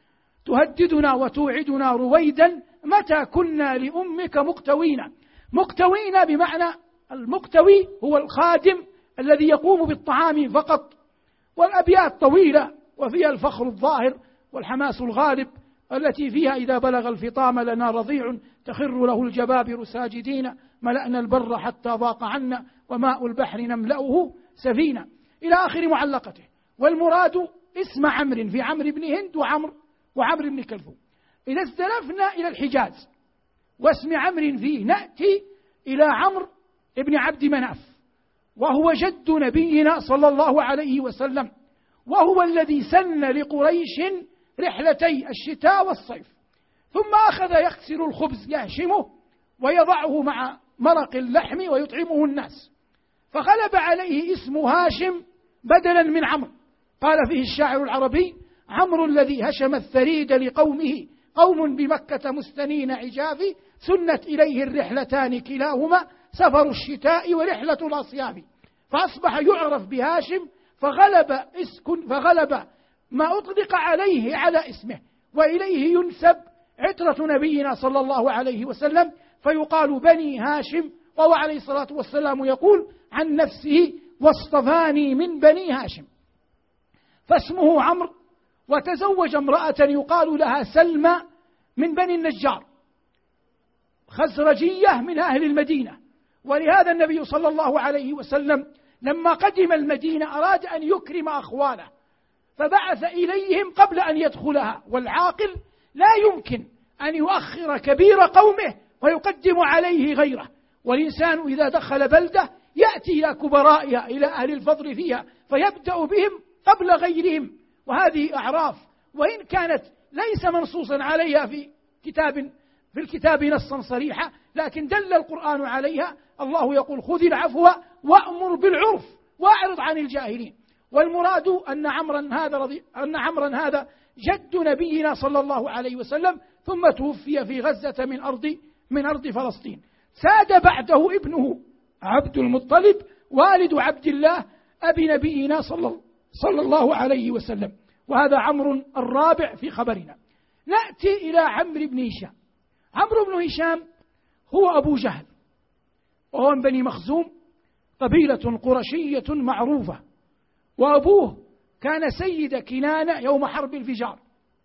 تهددنا وتوعدنا رويدا متى كنا لأمك مقتوين. مقتوين بمعنى المقتوي هو الخادم الذي يقوم بالطعام فقط. والأبيات طويلة وفيها الفخر الظاهر والحماس الغالب التي فيها إذا بلغ الفطام لنا رضيع تخر له الجبابر ساجدين ملأنا البر حتى ضاق عنا وماء البحر نملأه سفينة إلى آخر معلقته. والمراد اسم عمرو في عمرو بن هند وعمرو بن كلثوم. إذا استلفنا إلى الحجاز واسم عمرو فيه نأتي إلى عمرو بن عبد مناف، وهو جد نبينا صلى الله عليه وسلم، وهو الذي سن لقريش رحلتي الشتاء والصيف، ثم أخذ يكسر الخبز يهشمه ويضعه مع مرق اللحم ويطعمه الناس، فغلب عليه اسم هاشم بدلا من عمرو. قال فيه الشاعر العربي: عمرو الذي هشم الثريد لقومه قوم بمكة مستنين عجاف سنت إليه الرحلتان كلاهما سفر الشتاء ورحلة الأصياف. فأصبح يعرف بهاشم فغلب ما أطلق عليه على اسمه، وإليه ينسب عترة نبينا صلى الله عليه وسلم فيقال بني هاشم، وهو عليه الصلاة والسلام يقول عن نفسه: واصطفاني من بني هاشم. فاسمه عمرو، وتزوج امرأة يقال لها سلمى من بني النجار خزرجية من أهل المدينة. ولهذا النبي صلى الله عليه وسلم لما قدم المدينة أراد أن يكرم أخواله فبعث إليهم قبل أن يدخلها، والعاقل لا يمكن أن يؤخر كبير قومه ويقدم عليه غيره. والإنسان إذا دخل بلدة يأتي إلى كبرائها إلى أهل الفضل فيها فيبدأ بهم قبل غيرهم. وهذه أعراف وإن كانت ليس منصوصا عليها في الكتاب نصا صريحا، لكن دل القرآن عليها. الله يقول: خذ العفو وأمر بالعرف وأعرض عن الجاهلين. والمراد أن عمرا هذا جد نبينا صلى الله عليه وسلم، ثم توفي في غزة من أرض فلسطين. ساد بعده ابنه عبد المطلب والد عبد الله أبي نبينا صلى الله عليه وسلم، وهذا عمرو الرابع في خبرنا. نأتي إلى عمرو بن هشام. عمرو بن هشام هو أبو جهل، وهو من بني مخزوم، قبيلة قرشية معروفة، وأبوه كان سيد كنانة يوم حرب الفجار.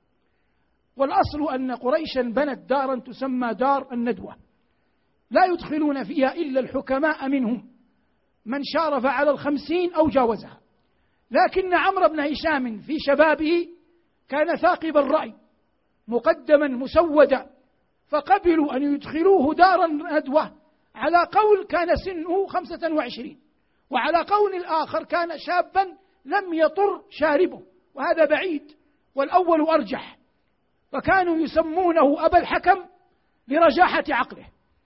والأصل أن قريشا بنت دارا تسمى دار الندوة لا يدخلون فيها إلا الحكماء منهم من شارف على 50 أو جاوزها. لكن عمرو بن هشام في شبابه كان ثاقب الرأي مقدما مسودا، فقبلوا أن يدخلوه دار الندوة على قول كان سنه 25، وعلى قول الآخر كان شابا لم يطر شاربه، وهذا بعيد والأول أرجح. فكانوا يسمونه أبا الحكم لرجاحة عقله،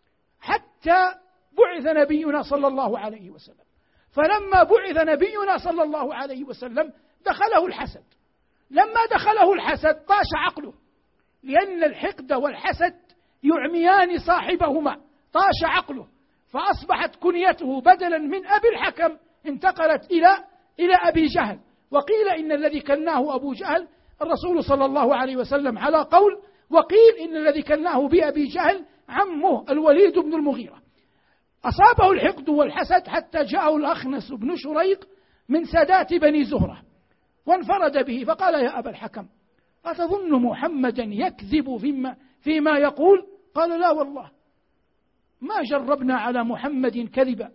حتى بعث نبينا صلى الله عليه وسلم. فلما بعث نبينا صلى الله عليه وسلم دخله الحسد. لما دخله الحسد طاش عقله، لأن الحقد والحسد يعميان صاحبهما. طاش عقله فأصبحت كنيته بدلا من أبي الحكم انتقلت إلى أبي جهل. وقيل إن الذي كناه أبو جهل الرسول صلى الله عليه وسلم على قول، وقيل إن الذي كناه بأبي جهل عمه الوليد بن المغيرة. أصابه الحقد والحسد حتى جاءه الأخنس بن شريق من سادات بني زهرة وانفرد به فقال: يا أبا الحكم، أتظن محمدا يكذب فيما يقول؟ قال: لا والله ما جربنا على محمد كذبا،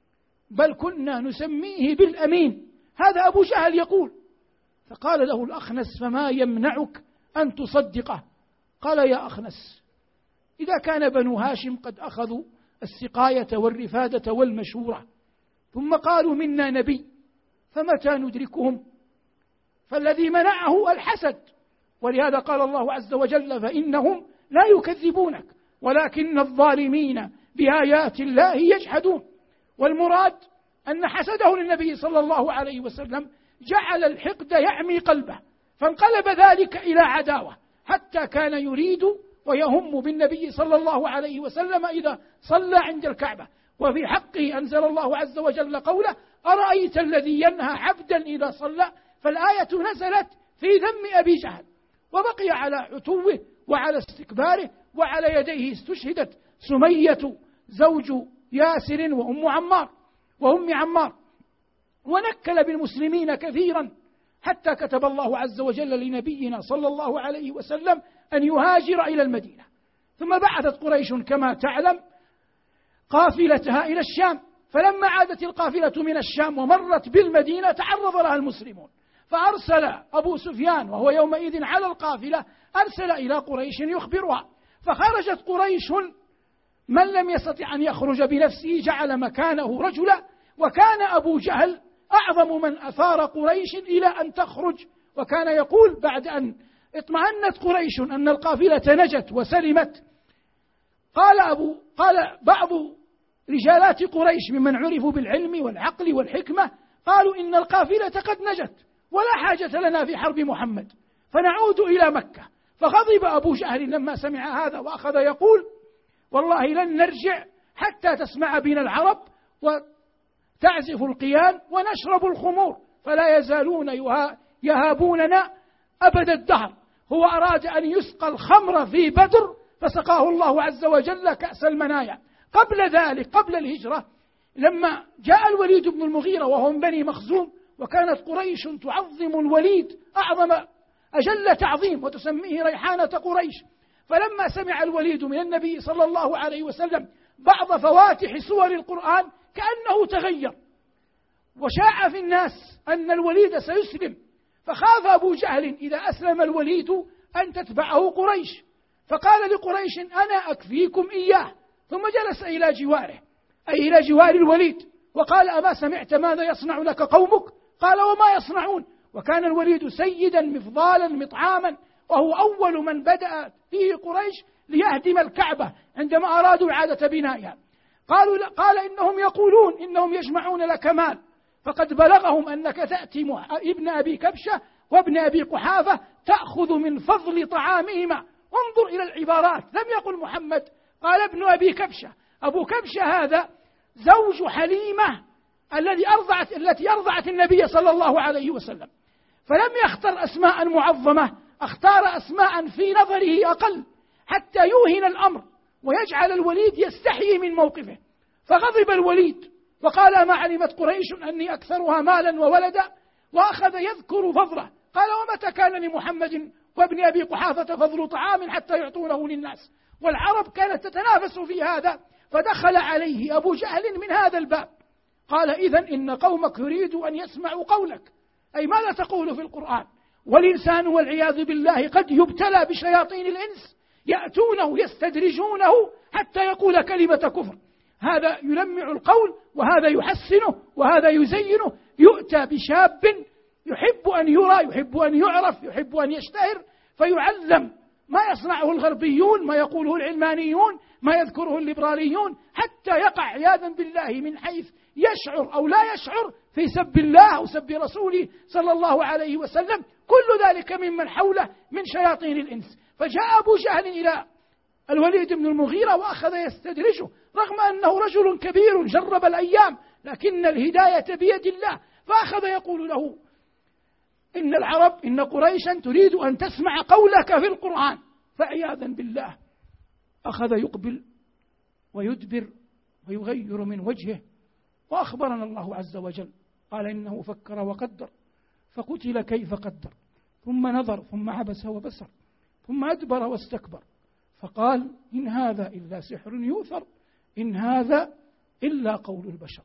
بل كنا نسميه بالأمين، هذا أبو جهل يقول. فقال له الأخنس: فما يمنعك أن تصدقه؟ قال: يا أخنس، إذا كان بنو هاشم قد أخذوا السقاية والرفادة والمشورة ثم قالوا منا نبي، فمتى ندركهم؟ فالذي منعه الحسد. ولهذا قال الله عز وجل: فإنهم لا يكذبونك ولكن الظالمين بآيات الله يجحدون. والمراد أن حسده للنبي صلى الله عليه وسلم جعل الحقد يعمي قلبه، فانقلب ذلك إلى عداوة، حتى كان يريد ويهم بالنبي صلى الله عليه وسلم إذا صلى عند الكعبة. وفي حقه أنزل الله عز وجل قوله: أرأيت الذي ينهى عبدا إذا صلى. فالآية نزلت في ذم أبي جهل. وبقي على عتوه وعلى استكباره، وعلى يديه استشهدت سمية زوج ياسر وأم عمار، ونكل بالمسلمين كثيرا، حتى كتب الله عز وجل لنبينا صلى الله عليه وسلم أن يهاجر إلى المدينة. ثم بعثت قريش كما تعلم قافلتها إلى الشام، فلما عادت القافلة من الشام ومرت بالمدينة تعرض لها المسلمون، فأرسل أبو سفيان وهو يومئذ على القافلة، أرسل إلى قريش يخبرها، فخرجت قريش، من لم يستطع أن يخرج بنفسه جعل مكانه رجلا، وكان أبو جهل أعظم من أثار قريش إلى أن تخرج، وكان يقول بعد أن اطمأنت قريش أن القافلة نجت وسلمت، قال بعض رجالات قريش ممن عرفوا بالعلم والعقل والحكمة، قالوا إن القافلة قد نجت ولا حاجة لنا في حرب محمد، فنعود إلى مكة. فغضب أبو جهل لما سمع هذا، وأخذ يقول والله لن نرجع حتى تسمع بنا العرب وتعزف القيان ونشرب الخمور، فلا يزالون يهابوننا أبد الدهر. هو أراد أن يسقى الخمر في بدر فسقاه الله عز وجل كأس المنايا. قبل ذلك، قبل الهجرة، لما جاء الوليد بن المغيرة وهو من بني مخزوم، وكانت قريش تعظم الوليد أجل تعظيم وتسميه ريحانة قريش، فلما سمع الوليد من النبي صلى الله عليه وسلم بعض فواتح سور القرآن كأنه تغير، وشاع في الناس أن الوليد سيسلم، فخاف أبو جهل إذا أسلم الوليد أن تتبعه قريش، فقال لقريش أنا أكفيكم إياه، ثم جلس إلى جواره، أي إلى جوار الوليد، وقال أما سمعت ماذا يصنع لك قومك؟ قال وما يصنعون؟ وكان الوليد سيدا مفضالا مطعاما، وهو أول من بدأ فيه قريش ليهدم الكعبة عندما أرادوا إعادة بنائها. قال إنهم يقولون إنهم يجمعون لك مال، فقد بلغهم أنك تأتي ابن أبي كبشة وابن أبي قحافة تأخذ من فضل طعامهما. انظر إلى العبارات، لم يقل محمد، قال ابن أبي كبشة. أبو كبشة هذا زوج حليمة التي أرضعت النبي صلى الله عليه وسلم، فلم يختر أسماء معظمة، اختار أسماء في نظره أقل حتى يوهن الأمر ويجعل الوليد يستحيي من موقفه. فغضب الوليد وقال ما علمت قريش أني أكثرها مالا وولدا، وأخذ يذكر فضله. قال ومتى كان لمحمد وابن أبي قحافة فضل طعام حتى يعطونه للناس؟ والعرب كانت تتنافس في هذا، فدخل عليه أبو جهل من هذا الباب، قال إذن إن قومك يريدوا أن يسمعوا قولك، أي ماذا تقول في القرآن؟ والإنسان والعياذ بالله قد يبتلى بشياطين الإنس يأتونه يستدرجونه حتى يقول كلمة كفر. هذا يلمع القول، وهذا يحسنه، وهذا يزينه. يؤتى بشاب يحب أن يرى، يحب أن يعرف، يحب أن يشتهر، فيعلم ما يصنعه الغربيون، ما يقوله العلمانيون، ما يذكره الليبراليون، حتى يقع عياذا بالله من حيث يشعر أو لا يشعر في سب الله أو سب رسوله صلى الله عليه وسلم، كل ذلك ممن حوله من شياطين الإنس. فجاء أبو جهل إلى الوليد بن المغيرة وأخذ يستدرجه، رغم أنه رجل كبير جرب الأيام، لكن الهداية بيد الله. فأخذ يقول له إن العرب، إن قريشا تريد أن تسمع قولك في القرآن. فعياذا بالله أخذ يقبل ويدبر ويغير من وجهه، وأخبرنا الله عز وجل قال إنه فكر وقدر فقتل كيف قدر، ثم نظر ثم عبس وبسر ثم أدبر واستكبر، فقال إن هذا إلا سحر يؤثر، إن هذا إلا قول البشر.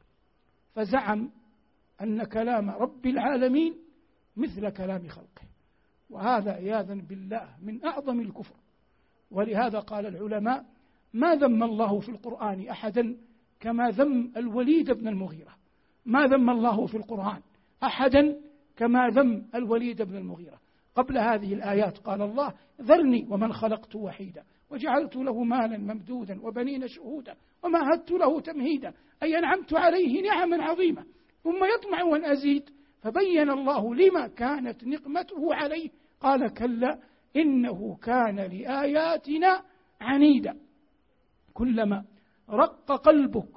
فزعم أن كلام رب العالمين مثل كلام خلقه، وهذا عياذا بالله من أعظم الكفر. ولهذا قال العلماء ما ذم الله في القرآن أحدا كما ذم الوليد بن المغيرة، ما ذم الله في القرآن أحدا كما ذم الوليد بن المغيرة. قبل هذه الآيات قال الله ذرني ومن خلقت وحيدا وجعلت له مالا ممدودا وبنين شهودا ومهدت له تمهيدا، أي أنعمت عليه نعما عظيمة، ثم يطمع أن أزيد، فبين الله لما كانت نقمته عليه قال كلا إنه كان لآياتنا عنيدا. كلما رق قلبك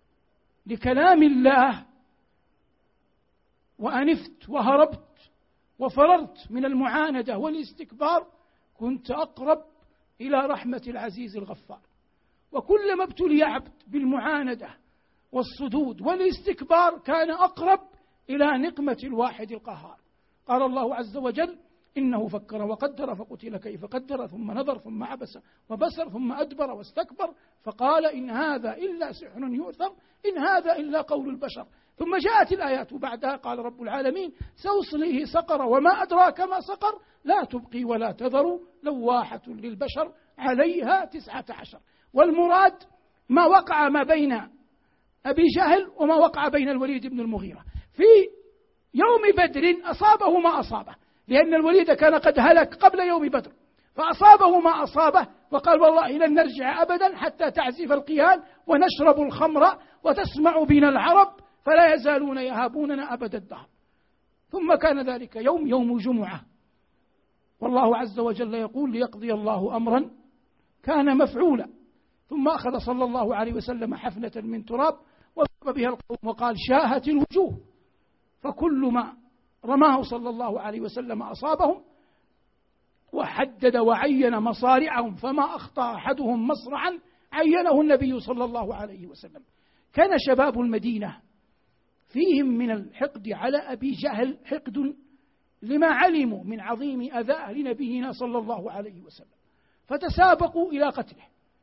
لكلام الله وأنفت وهربت وفررت من المعاندة والاستكبار كنت أقرب إلى رحمة العزيز الغفار. وكلما ابتلي عبد بالمعاندة والصدود والاستكبار كان أقرب إلى نقمة الواحد القهار. قال الله عز وجل: إنه فكر وقدر فقتل كيف قدر ثم نظر ثم عبس وبسر ثم أدبر واستكبر فقال إن هذا إلا سحر يؤثر إن هذا إلا قول البشر. ثم جاءت الآيات بعدها قال رب العالمين: سأصليه سقر وما أدراك ما سقر لا تبقي ولا تذر لواحة للبشر عليها 19. والمراد ما وقع ما بين أبي جهل وما وقع بين الوليد بن المغيرة. في يوم بدر أصابه ما أصابه، لأن الوليد كان قد هلك قبل يوم بدر، فأصابه ما أصابه، وقال: والله لن نرجع أبدا حتى تعزف القيان ونشرب الخمر وتسمع بنا العرب فلا يزالون يهابوننا أبد الدهر. ثم كان ذلك يوم جمعة، والله عز وجل يقول: ليقضي الله أمرا كان مفعولا. ثم أخذ صلى الله عليه وسلم حفنة من تراب وضرب بها القوم وقال: شاهت الوجوه. فكل ما رماه صلى الله عليه وسلم أصابهم، وحدد وعين مصارعهم، فما أخطأ أحدهم مصرعا عينه النبي صلى الله عليه وسلم. كان شباب المدينة فيهم من الحقد على أبي جهل حقد لما علموا من عظيم أذاه لنبينا صلى الله عليه وسلم، فتسابقوا إلى قتله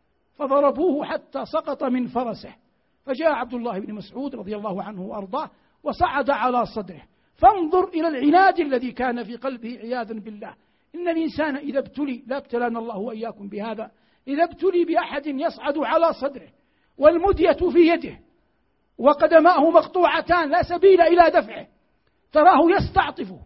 فضربوه حتى سقط من فرسه. فجاء عبد الله بن مسعود رضي الله عنه وأرضاه وصعد على صدره. فانظر إلى العناد الذي كان في قلبه عياذا بالله. إن الإنسان إذا ابتلي، لا ابتلانا الله وإياكم بهذا، إذا ابتلي بأحد يصعد على صدره والمدية في يده وقدماه مقطوعتان لا سبيل إلى دفعه، تراه يستعطفه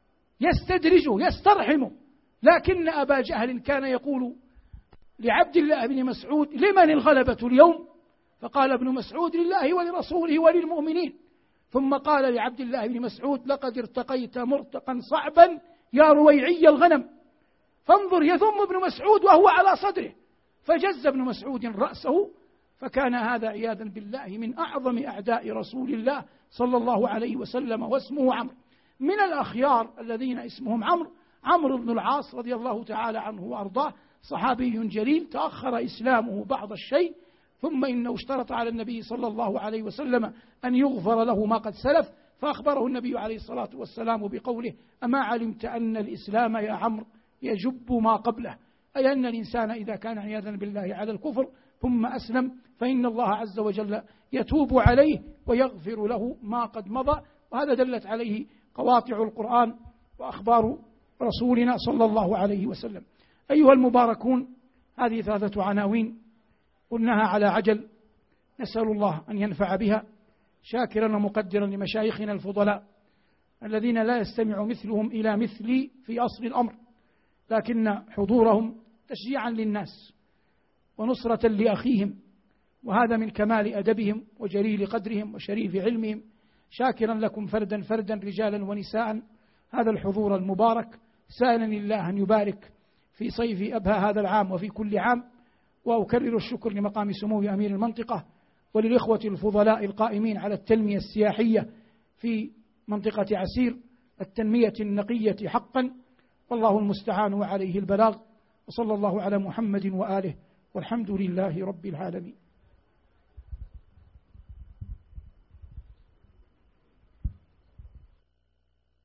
يستدرجه يسترحمه. لكن أبا جهل كان يقول لعبد الله بن مسعود: لمن الغلبة اليوم؟ فقال ابن مسعود: لله ولرسوله وللمؤمنين. ثم قال لعبد الله بن مسعود: لقد ارتقيت مرتقا صعبا يا رويعي الغنم. فانظر، يذم ابن مسعود وهو على صدره، فجز ابن مسعود رأسه. فكان هذا عياذا بالله من أعظم أعداء رسول الله صلى الله عليه وسلم، واسمه عمرو. من الأخيار الذين اسمهم عمرو بن العاص رضي الله تعالى عنه وأرضاه، صحابي جليل تأخر إسلامه بعض الشيء، ثم إنه اشترط على النبي صلى الله عليه وسلم أن يغفر له ما قد سلف، فأخبره النبي عليه الصلاة والسلام بقوله: أما علمت أن الإسلام يا عمرو يجب ما قبله؟ أي أن الإنسان إذا كان عياذا بالله على الكفر ثم أسلم فإن الله عز وجل يتوب عليه ويغفر له ما قد مضى. وهذا دلت عليه قواطع القرآن وأخبار رسولنا صلى الله عليه وسلم. أيها المباركون، هذه 3 عناوين قلناها على عجل، نسأل الله أن ينفع بها، شاكرا ومقدرا لمشايخنا الفضلاء الذين لا يستمع مثلهم إلى مثلي في أصل الأمر، لكن حضورهم تشجيعا للناس ونصرة لأخيهم، وهذا من كمال أدبهم وجليل قدرهم وشريف علمهم. شاكرا لكم فردا فردا رجالا ونساء هذا الحضور المبارك، سائلا الله أن يبارك في صيف أبها هذا العام وفي كل عام. وأكرر الشكر لمقام سمو أمير المنطقة وللإخوة الفضلاء القائمين على التنمية السياحية في منطقة عسير، التنمية النقية حقا، والله المستعان وعليه البلاغ. وصلى الله على محمد وآله، والحمد لله رب العالمين.